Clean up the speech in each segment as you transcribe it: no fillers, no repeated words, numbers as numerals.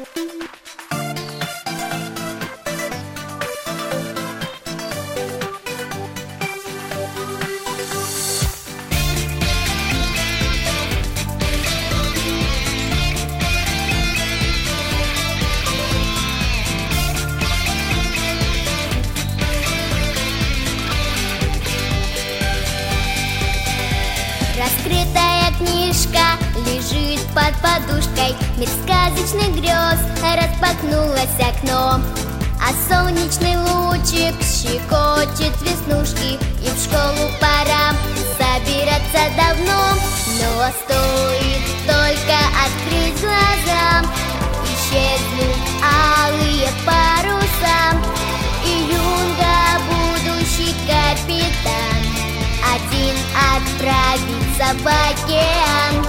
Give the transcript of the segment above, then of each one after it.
Раскрытая книжка лежит под подушкой, мир сказочных грез, распахнулось окно, а солнечный лучик щекочет веснушки, и в школу пора собираться давно. Но стоит только открыть глаза, исчезнут алые паруса, и юнга, будущий капитан, один отправится в океан.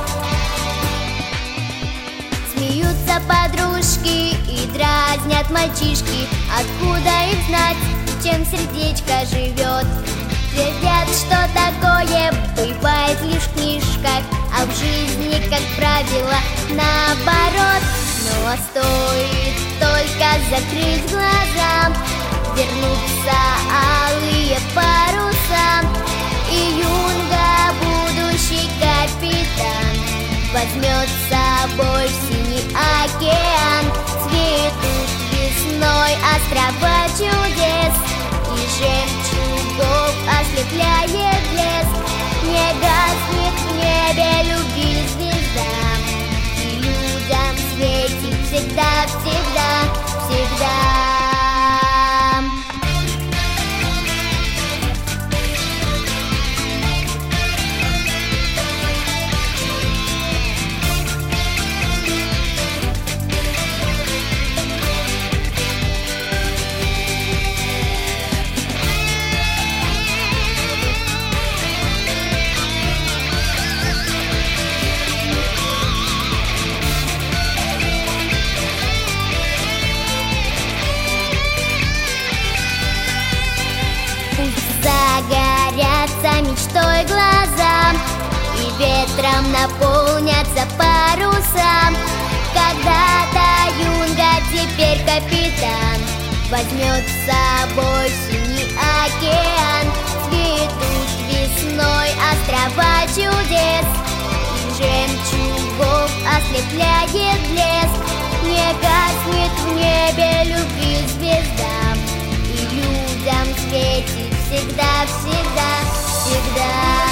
Смеются подружки и дразнят мальчишки, откуда им знать, чем сердечко живет. Твердят, что такое бывает лишь в книжках, а в жизни, как правило, наоборот. Но стоит только закрыть глаза, вернутся алые паруса, и юнга, будущий капитан, возьмет с собой в синий океан. Цветут весной острова чудес, и жемчугов ослепляет блеск. Не гаснет в небе любви звезда, и людям светит всегда, всегда, всегда. Загорятся мечтой глаза, и ветром наполнятся паруса. Когда-то юнга, теперь капитан, возьмет с собой в синий океан. Цветут весной острова чудес, и жемчугов ослепляет блеск. Не гаснет в небе любви звезда, и людям светит всегда, всегда, всегда.